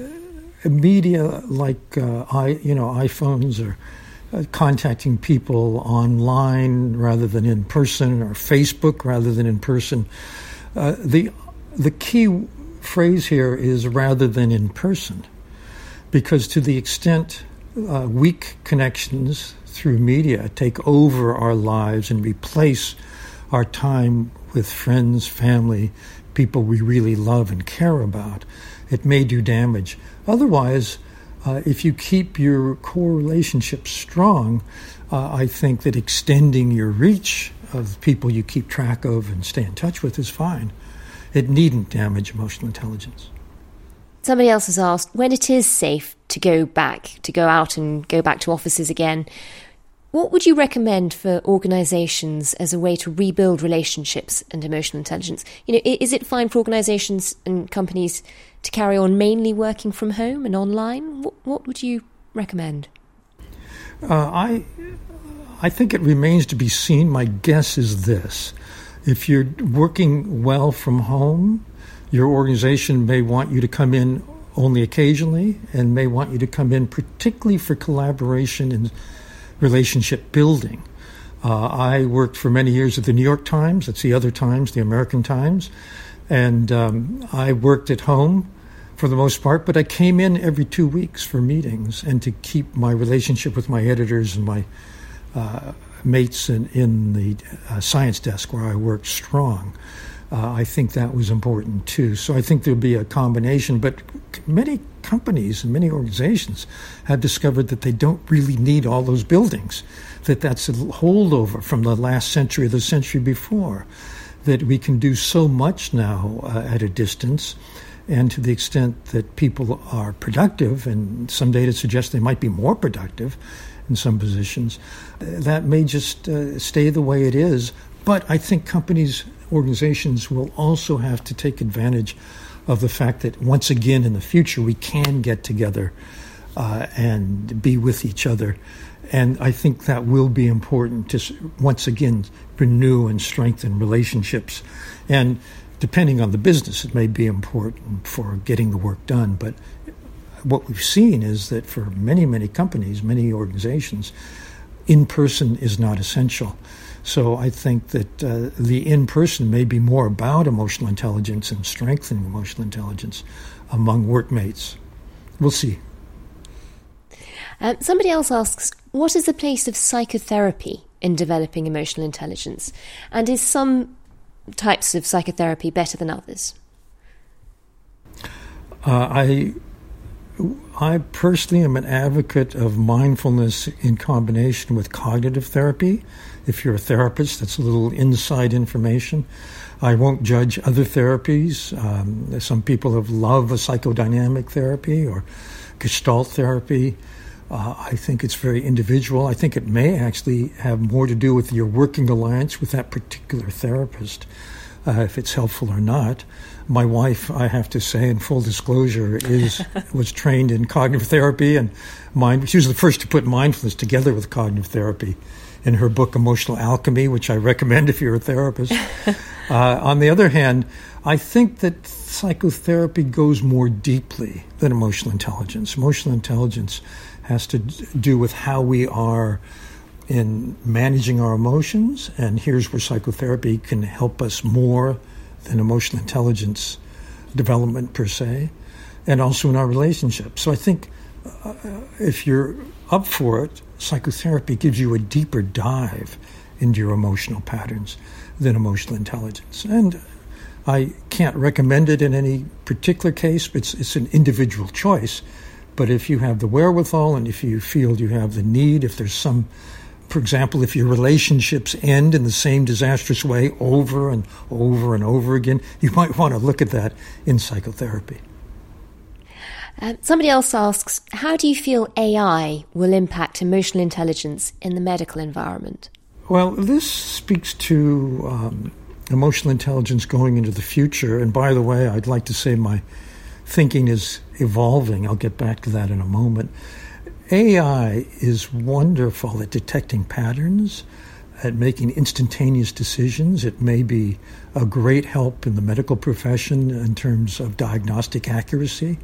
media like iPhones are contacting people online rather than in person, or Facebook rather than in person. The key phrase here is rather than in person, because to the extent weak connections through media take over our lives and replace our time with friends, family, people we really love and care about, it may do damage. Otherwise, if you keep your core relationships strong, I think that extending your reach of people you keep track of and stay in touch with is fine. It needn't damage emotional intelligence. Somebody else has asked, when it is safe to go out and go back to offices again, what would you recommend for organisations as a way to rebuild relationships and emotional intelligence? Is it fine for organisations and companies to carry on mainly working from home and online? What would you recommend? I think it remains to be seen. My guess is this. If you're working well from home, your organization may want you to come in only occasionally and may want you to come in particularly for collaboration and relationship building. I worked for many years at the New York Times. That's the other Times, the American Times. And I worked at home for the most part, but I came in every 2 weeks for meetings and to keep my relationship with my editors and my mates in the science desk where I worked strong. I think that was important too. So I think there'll be a combination, but many companies and many organizations have discovered that they don't really need all those buildings, that's a holdover from the last century or the century before, that we can do so much now at a distance. And to the extent that people are productive, and some data suggests they might be more productive in some positions, that may just stay the way it is. But I think organizations will also have to take advantage of the fact that once again in the future we can get together and be with each other. And I think that will be important to once again renew and strengthen relationships. And depending on the business, it may be important for getting the work done. But what we've seen is that for many, many companies, many organizations, in-person is not essential. So I think that the in-person may be more about emotional intelligence and strengthening emotional intelligence among workmates. We'll see. Somebody else asks, what is the place of psychotherapy in developing emotional intelligence? And is some types of psychotherapy better than others? I I personally am an advocate of mindfulness in combination with cognitive therapy. If you're a therapist, that's a little inside information. I won't judge other therapies. Some people have loved a psychodynamic therapy or Gestalt therapy. I think it's very individual. I think it may actually have more to do with your working alliance with that particular therapist, if it's helpful or not. My wife, I have to say, in full disclosure, was trained in cognitive therapy, and she was the first to put mindfulness together with cognitive therapy in her book, Emotional Alchemy, which I recommend if you're a therapist. On the other hand, I think that psychotherapy goes more deeply than emotional intelligence. Emotional intelligence has to do with how we are in managing our emotions, and here's where psychotherapy can help us more than emotional intelligence development per se, and also in our relationships. So I think if you're up for it, psychotherapy gives you a deeper dive into your emotional patterns than emotional intelligence. And I can't recommend it in any particular case. It's an individual choice. But if you have the wherewithal and if you feel you have the need, if there's some, for example, if your relationships end in the same disastrous way over and over and over again, you might want to look at that in psychotherapy. Somebody else asks, how do you feel AI will impact emotional intelligence in the medical environment? Well, this speaks to emotional intelligence going into the future. And by the way, I'd like to say my thinking is evolving. I'll get back to that in a moment. AI is wonderful at detecting patterns, at making instantaneous decisions. It may be a great help in the medical profession in terms of diagnostic accuracy.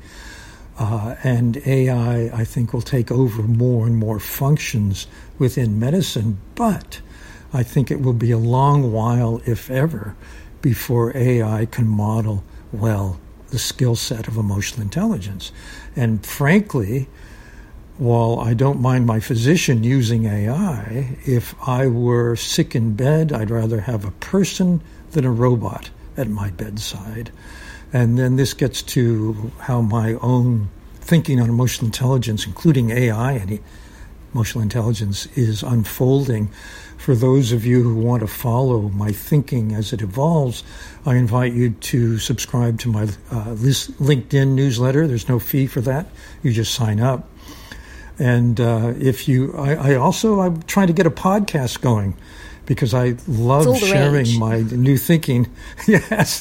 And AI, I think, will take over more and more functions within medicine. But I think it will be a long while, if ever, before AI can model well the skill set of emotional intelligence. And frankly, while I don't mind my physician using AI, if I were sick in bed, I'd rather have a person than a robot at my bedside. And then this gets to how my own thinking on emotional intelligence, including AI and emotional intelligence, is unfolding. For those of you who want to follow my thinking as it evolves, I invite you to subscribe to my LinkedIn newsletter. There's no fee for that. You just sign up. And I'm trying to get a podcast going because I love sharing my new thinking. Yes.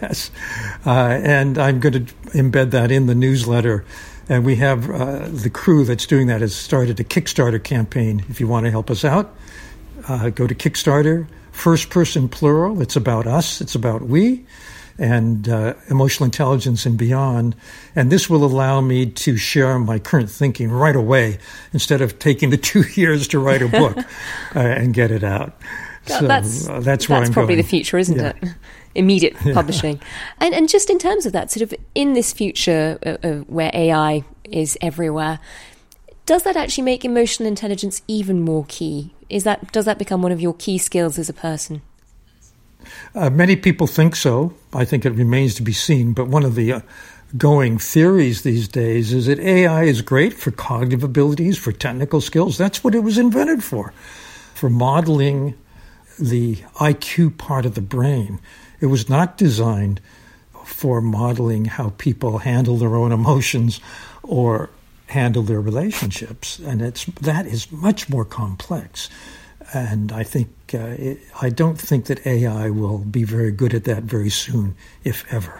And I'm going to embed that in the newsletter. And we have the crew that's doing that has started a Kickstarter campaign. If you want to help us out, go to Kickstarter, first person plural. It's about us. It's about we and emotional intelligence and beyond. And this will allow me to share my current thinking right away instead of taking the 2 years to write a book and get it out. So that's where I'm going. That's probably the future, isn't it? Immediate publishing. And just in terms of that, sort of in this future where AI is everywhere, does that actually make emotional intelligence even more key? Does that become one of your key skills as a person? Many people think so. I think it remains to be seen. But one of the going theories these days is that AI is great for cognitive abilities, for technical skills. That's what it was invented for modeling the IQ part of the brain. It was not designed for modeling how people handle their own emotions or handle their relationships. And that is much more complex. And I think I don't think that AI will be very good at that very soon, if ever.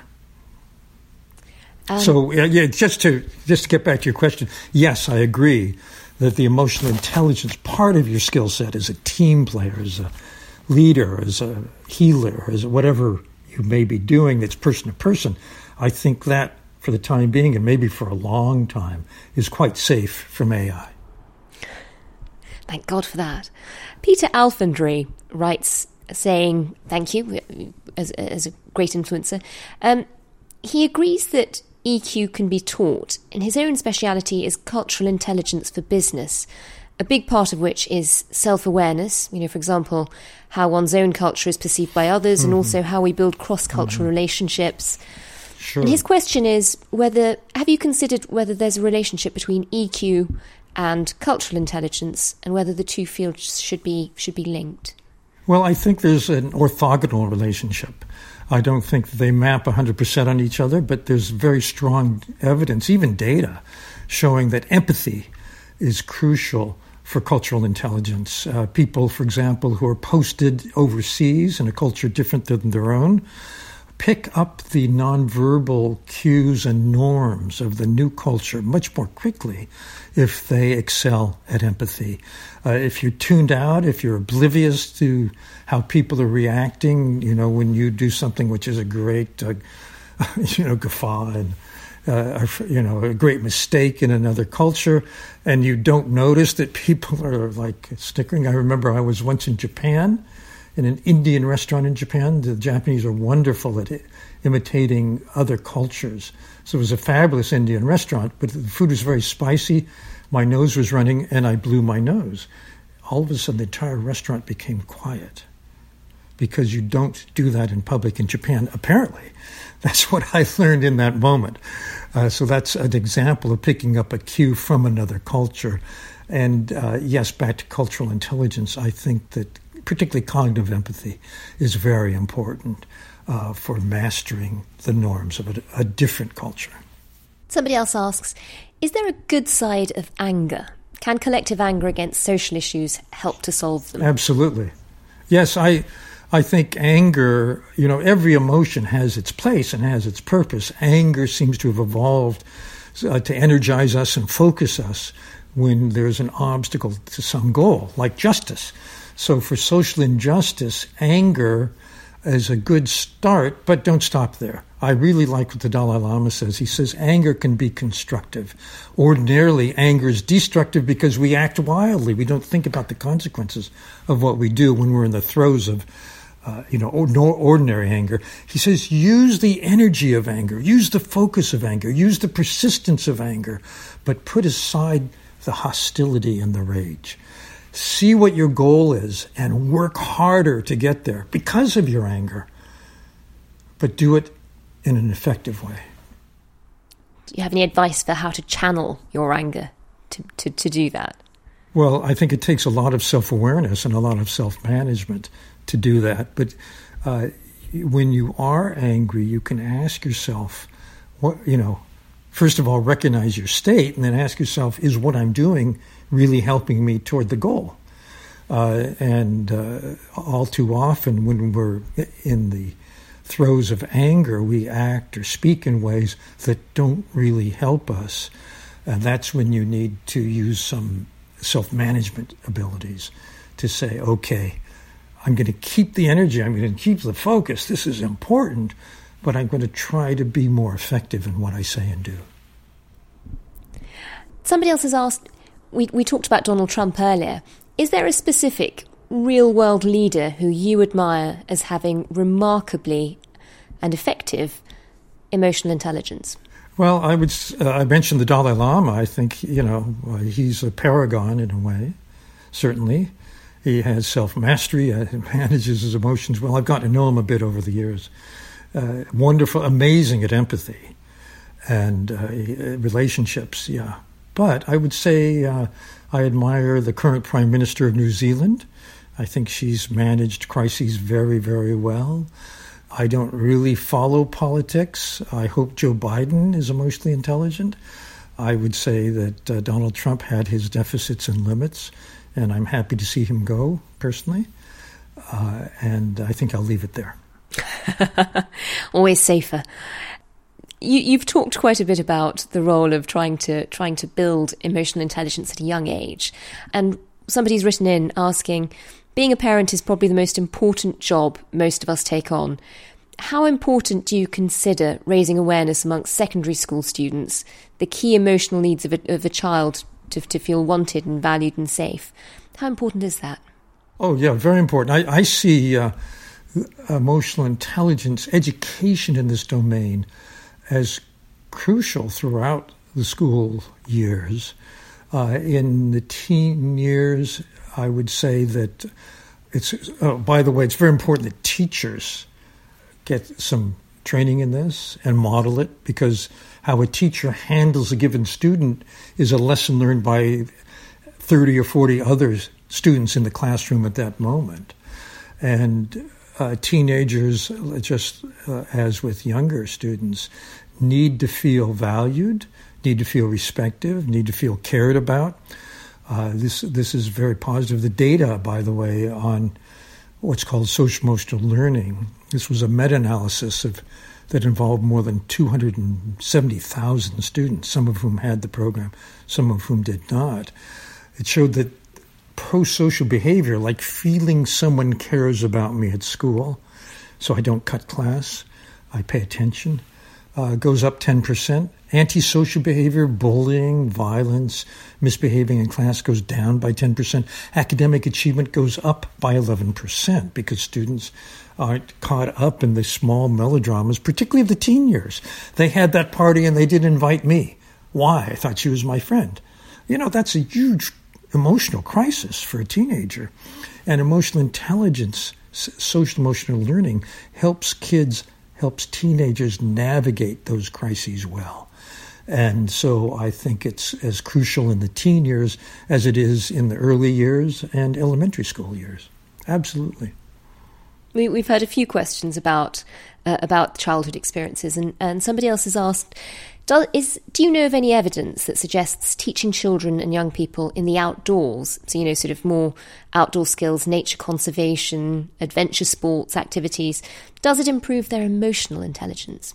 Just to get back to your question, yes, I agree that the emotional intelligence part of your skill set as a team player, as a leader, as a healer, as whatever you may be doing that's person to person, I think that for the time being and maybe for a long time is quite safe from AI. Thank God for that. Peter Alfandry writes saying, thank you, as a great influencer. He agrees that EQ can be taught, and his own speciality is cultural intelligence for business, a big part of which is self-awareness, for example, how one's own culture is perceived by others, and also how we build cross-cultural relationships. Sure. And his question is have you considered whether there's a relationship between EQ and cultural intelligence, and whether the two fields should be linked? Well, I think there's an orthogonal relationship. I don't think they map 100% on each other, but there's very strong evidence, even data, showing that empathy is crucial for cultural intelligence. People, for example, who are posted overseas in a culture different than their own, pick up the nonverbal cues and norms of the new culture much more quickly if they excel at empathy. If you're tuned out, if you're oblivious to how people are reacting, when you do something which is a great, guffaw and, a great mistake in another culture, and you don't notice that people are like snickering. I remember I was once in Japan, in an Indian restaurant in Japan. The Japanese are wonderful at imitating other cultures. So it was a fabulous Indian restaurant, but the food was very spicy. My nose was running, and I blew my nose. All of a sudden, the entire restaurant became quiet, because you don't do that in public in Japan, apparently. That's what I learned in that moment. So that's an example of picking up a cue from another culture. And yes, back to cultural intelligence, I think that particularly cognitive empathy is very important for mastering the norms of a different culture. Somebody else asks, is there a good side of anger? Can collective anger against social issues help to solve them? Absolutely. Yes, I think anger, every emotion has its place and has its purpose. Anger seems to have evolved to energize us and focus us when there's an obstacle to some goal, like justice. So for social injustice, anger is a good start, but don't stop there. I really like what the Dalai Lama says. He says anger can be constructive. Ordinarily, anger is destructive because we act wildly. We don't think about the consequences of what we do when we're in the throes of ordinary anger. He says, use the energy of anger, use the focus of anger, use the persistence of anger, but put aside the hostility and the rage. See what your goal is and work harder to get there because of your anger, but do it in an effective way. Do you have any advice for how to channel your anger to do that? Well, I think it takes a lot of self-awareness and a lot of self-management to do that. But when you are angry, you can ask yourself, first of all, recognize your state, and then ask yourself, is what I'm doing really helping me toward the goal? And all too often when we're in the throes of anger, we act or speak in ways that don't really help us. And that's when you need to use some self-management abilities to say, okay, I'm going to keep the energy, I'm going to keep the focus, this is important, but I'm going to try to be more effective in what I say and do. Somebody else has asked, we talked about Donald Trump earlier. Is there a specific real-world leader who you admire as having remarkably and effective emotional intelligence? Well, I mentioned the Dalai Lama. I think, he's a paragon in a way, certainly. He has self-mastery, manages his emotions well. I've gotten to know him a bit over the years. Wonderful, amazing at empathy and relationships, yeah. But I would say I admire the current Prime Minister of New Zealand. I think she's managed crises very, very well. I don't really follow politics. I hope Joe Biden is emotionally intelligent. I would say that Donald Trump had his deficits and limits, and I'm happy to see him go, personally. And I think I'll leave it there. Always safer. You've talked quite a bit about the role of trying to build emotional intelligence at a young age. And somebody's written in asking, being a parent is probably the most important job most of us take on. How important do you consider raising awareness amongst secondary school students, the key emotional needs of a child to feel wanted and valued and safe? How important is that? Oh, yeah, very important. I see emotional intelligence, education in this domain as crucial throughout the school years. In the teen years, I would say that by the way, it's very important that teachers get some training in this and model it, because how a teacher handles a given student is a lesson learned by 30 or 40 other students in the classroom at that moment. And teenagers, just as with younger students, need to feel valued, need to feel respected, need to feel cared about. This is very positive. The data, by the way, on what's called social-emotional learning, this was a meta-analysis that involved more than 270,000 students, some of whom had the program, some of whom did not. It showed that pro-social behavior, like feeling someone cares about me at school, so I don't cut class, I pay attention, goes up 10%. Antisocial behavior, bullying, violence, misbehaving in class goes down by 10%. Academic achievement goes up by 11% because students aren't caught up in the small melodramas, particularly of the teen years. They had that party and they didn't invite me. Why? I thought she was my friend. That's a huge emotional crisis for a teenager. And emotional intelligence, social emotional learning, helps teenagers navigate those crises well. And so I think it's as crucial in the teen years as it is in the early years and elementary school years. Absolutely. We've heard a few questions about childhood experiences, and somebody else has asked, do you know of any evidence that suggests teaching children and young people in the outdoors, so, sort of more outdoor skills, nature conservation, adventure sports, activities, does it improve their emotional intelligence?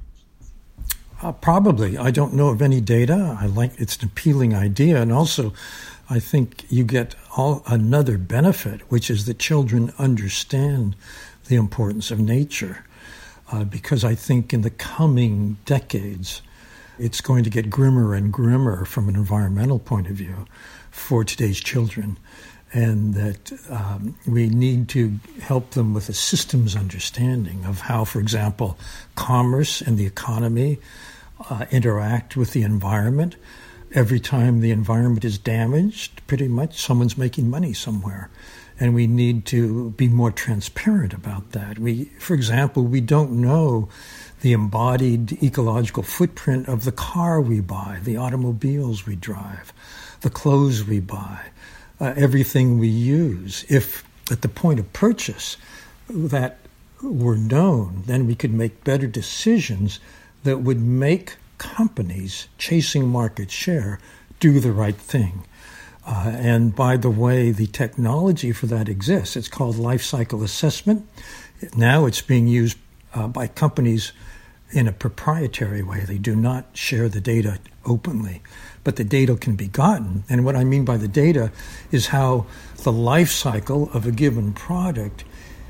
Probably. I don't know of any data. It's an appealing idea. And also, I think you get another benefit, which is that children understand the importance of nature. Because I think in the coming decades, it's going to get grimmer and grimmer from an environmental point of view for today's children. And that we need to help them with a systems understanding of how, for example, commerce and the economy interact with the environment. Every time the environment is damaged, pretty much someone's making money somewhere. And we need to be more transparent about that. For example, we don't know the embodied ecological footprint of the car we buy, the automobiles we drive, the clothes we buy, everything we use. If at the point of purchase that were known, then we could make better decisions that would make companies chasing market share do the right thing. And by the way, the technology for that exists. It's called life cycle assessment. Now it's being used by companies in a proprietary way. They do not share the data openly, but the data can be gotten. And what I mean by the data is how the life cycle of a given product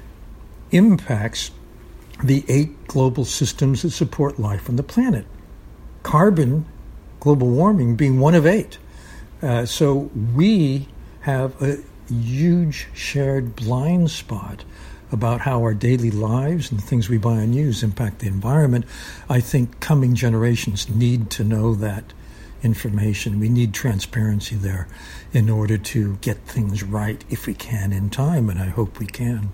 impacts the 8 global systems that support life on the planet. Carbon, global warming, being one of 8. So we have a huge shared blind spot about how our daily lives and the things we buy and use impact the environment. I think coming generations need to know that information. We need transparency there in order to get things right if we can in time, and I hope we can.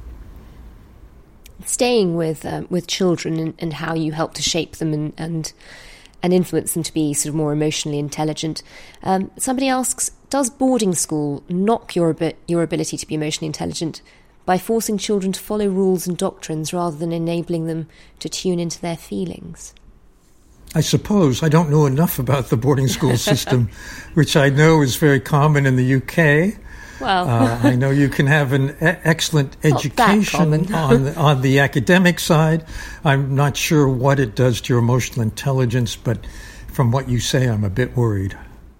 Staying with children and how you help to shape them and influence them to be sort of more emotionally intelligent. Somebody asks, does boarding school knock your ability to be emotionally intelligent by forcing children to follow rules and doctrines rather than enabling them to tune into their feelings? I suppose. I don't know enough about the boarding school system, which I know is very common in the UK. Well, I know you can have an excellent education on the academic side. I'm not sure what it does to your emotional intelligence, but from what you say, I'm a bit worried.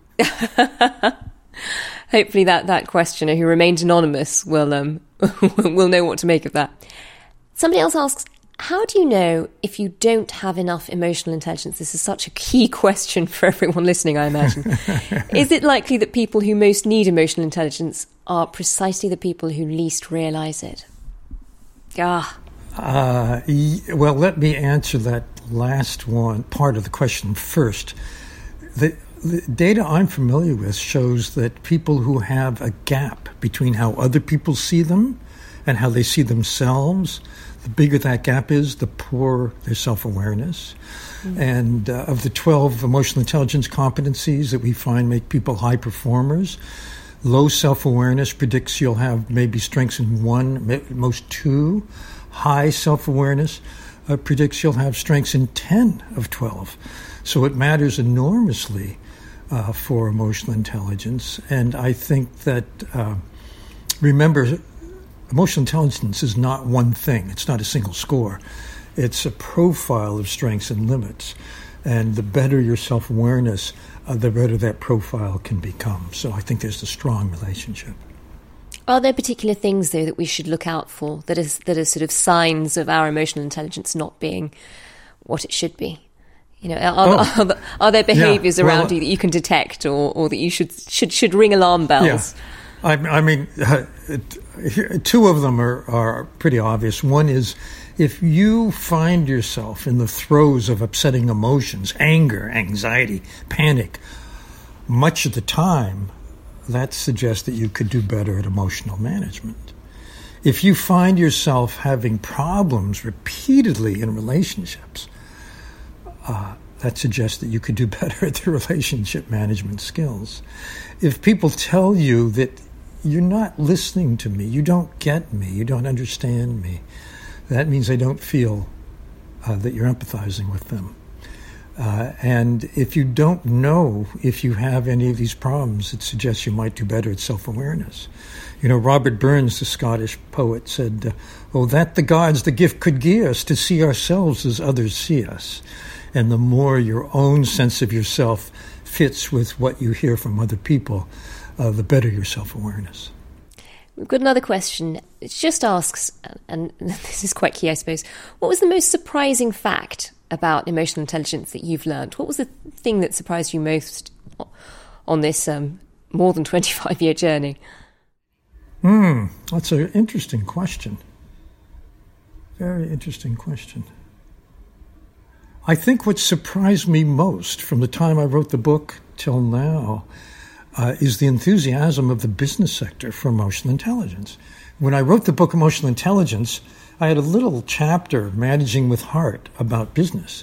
Hopefully that questioner who remained anonymous will know what to make of that. Somebody else asks, how do you know if you don't have enough emotional intelligence? This is such a key question for everyone listening, I imagine. Is it likely that people who most need emotional intelligence are precisely the people who least realise it? Well, let me answer that last one part of the question first. The data I'm familiar with shows that people who have a gap between how other people see them and how they see themselves, the bigger that gap is, the poorer their self-awareness. And of the 12 emotional intelligence competencies that we find make people high performers, low self-awareness predicts you'll have maybe strengths in 1, at most 2. High self-awareness predicts you'll have strengths in 10 of 12. So it matters enormously for emotional intelligence. And I think that, remember, emotional intelligence is not one thing. It's not a single score. It's a profile of strengths and limits. And the better your self-awareness, the better that profile can become. So I think there's a strong relationship. Are there particular things, though, that we should look out for that are sort of signs of our emotional intelligence not being what it should be? You know, are there behaviours around you that you can detect, or that you should ring alarm bells? Yeah. I mean, 2 of them are pretty obvious. One is if you find yourself in the throes of upsetting emotions, anger, anxiety, panic, much of the time, that suggests that you could do better at emotional management. If you find yourself having problems repeatedly in relationships, that suggests that you could do better at the relationship management skills. If people tell you that you're not listening to me, you don't get me, you don't understand me, that means they don't feel that you're empathizing with them. And if you don't know if you have any of these problems, it suggests you might do better at self-awareness. You know, Robert Burns, the Scottish poet, said, "Oh, that the gods the gift could give us to see ourselves as others see us." And the more your own sense of yourself fits with what you hear from other people, the better your self-awareness. We've got another question. It just asks, and this is quite key, I suppose, what was the most surprising fact about emotional intelligence that you've learned? What was the thing that surprised you most on this more than 25-year journey? That's an interesting question. Very interesting question. I think what surprised me most from the time I wrote the book till now is the enthusiasm of the business sector for emotional intelligence. When I wrote the book Emotional Intelligence, I had a little chapter, Managing with Heart, about business.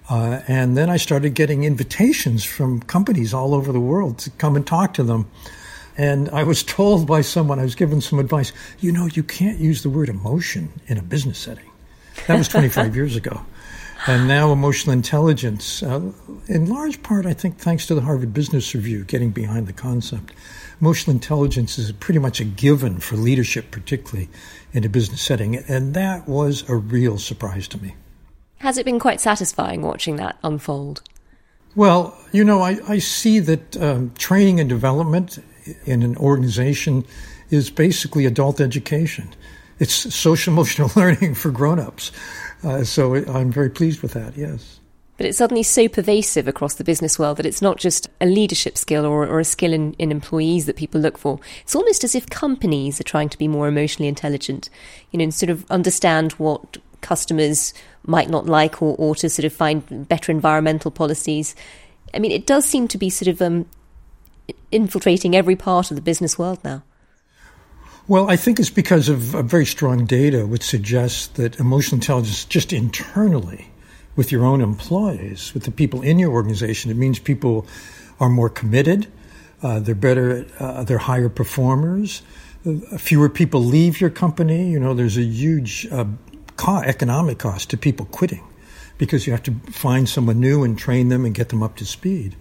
And then I started getting invitations from companies all over the world to come and talk to them. And I was told by someone, I was given some advice, you know, you can't use the word emotion in a business setting. That was 25 years ago. And now emotional intelligence, in large part, I think, thanks to the Harvard Business Review, getting behind the concept, emotional intelligence is pretty much a given for leadership, particularly in a business setting. And that was a real surprise to me. Has it been quite satisfying watching that unfold? Well, you know, I see that training and development in an organization is basically adult education. It's social-emotional learning for grown-ups. So I'm very pleased with that, yes. But it's suddenly so pervasive across the business world that it's not just a leadership skill or a skill in employees that people look for. It's almost as if companies are trying to be more emotionally intelligent, you know, and sort of understand what customers might not like or to sort of find better environmental policies. I mean, it does seem to be sort of infiltrating every part of the business world now. Well, I think it's because of very strong data which suggests that emotional intelligence just internally with your own employees, with the people in your organization, it means people are more committed, they're better, they're higher performers, fewer people leave your company. You know, there's a huge economic cost to people quitting because you have to find someone new and train them and get them up to speed.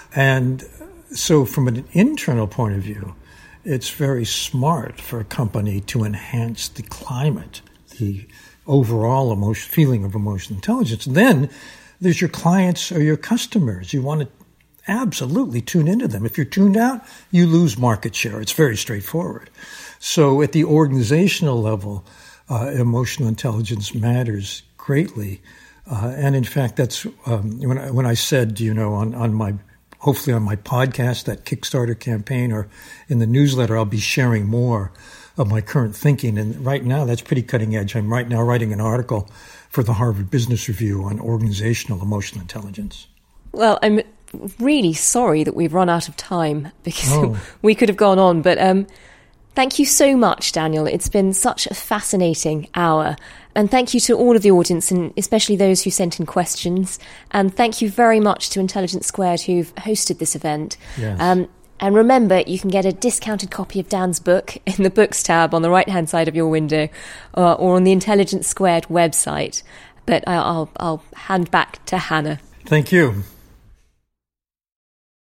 And so from an internal point of view, it's very smart for a company to enhance the climate, the overall feeling of emotional intelligence. And then there's your clients or your customers. You want to absolutely tune into them. If you're tuned out, you lose market share. It's very straightforward. So at the organizational level, emotional intelligence matters greatly. And in fact, that's when I said, you know, hopefully on my podcast, that Kickstarter campaign, or in the newsletter, I'll be sharing more of my current thinking. And right now, that's pretty cutting edge. I'm right now writing an article for the Harvard Business Review on organizational emotional intelligence. Well, I'm really sorry that we've run out of time because we could have gone on. But Thank you so much, Daniel. It's been such a fascinating hour. And thank you to all of the audience, and especially those who sent in questions. And thank you very much to Intelligence Squared, who've hosted this event. Yes. And remember, you can get a discounted copy of Dan's book in the Books tab on the right-hand side of your window, or on the Intelligence Squared website. But I'll hand back to Hannah. Thank you.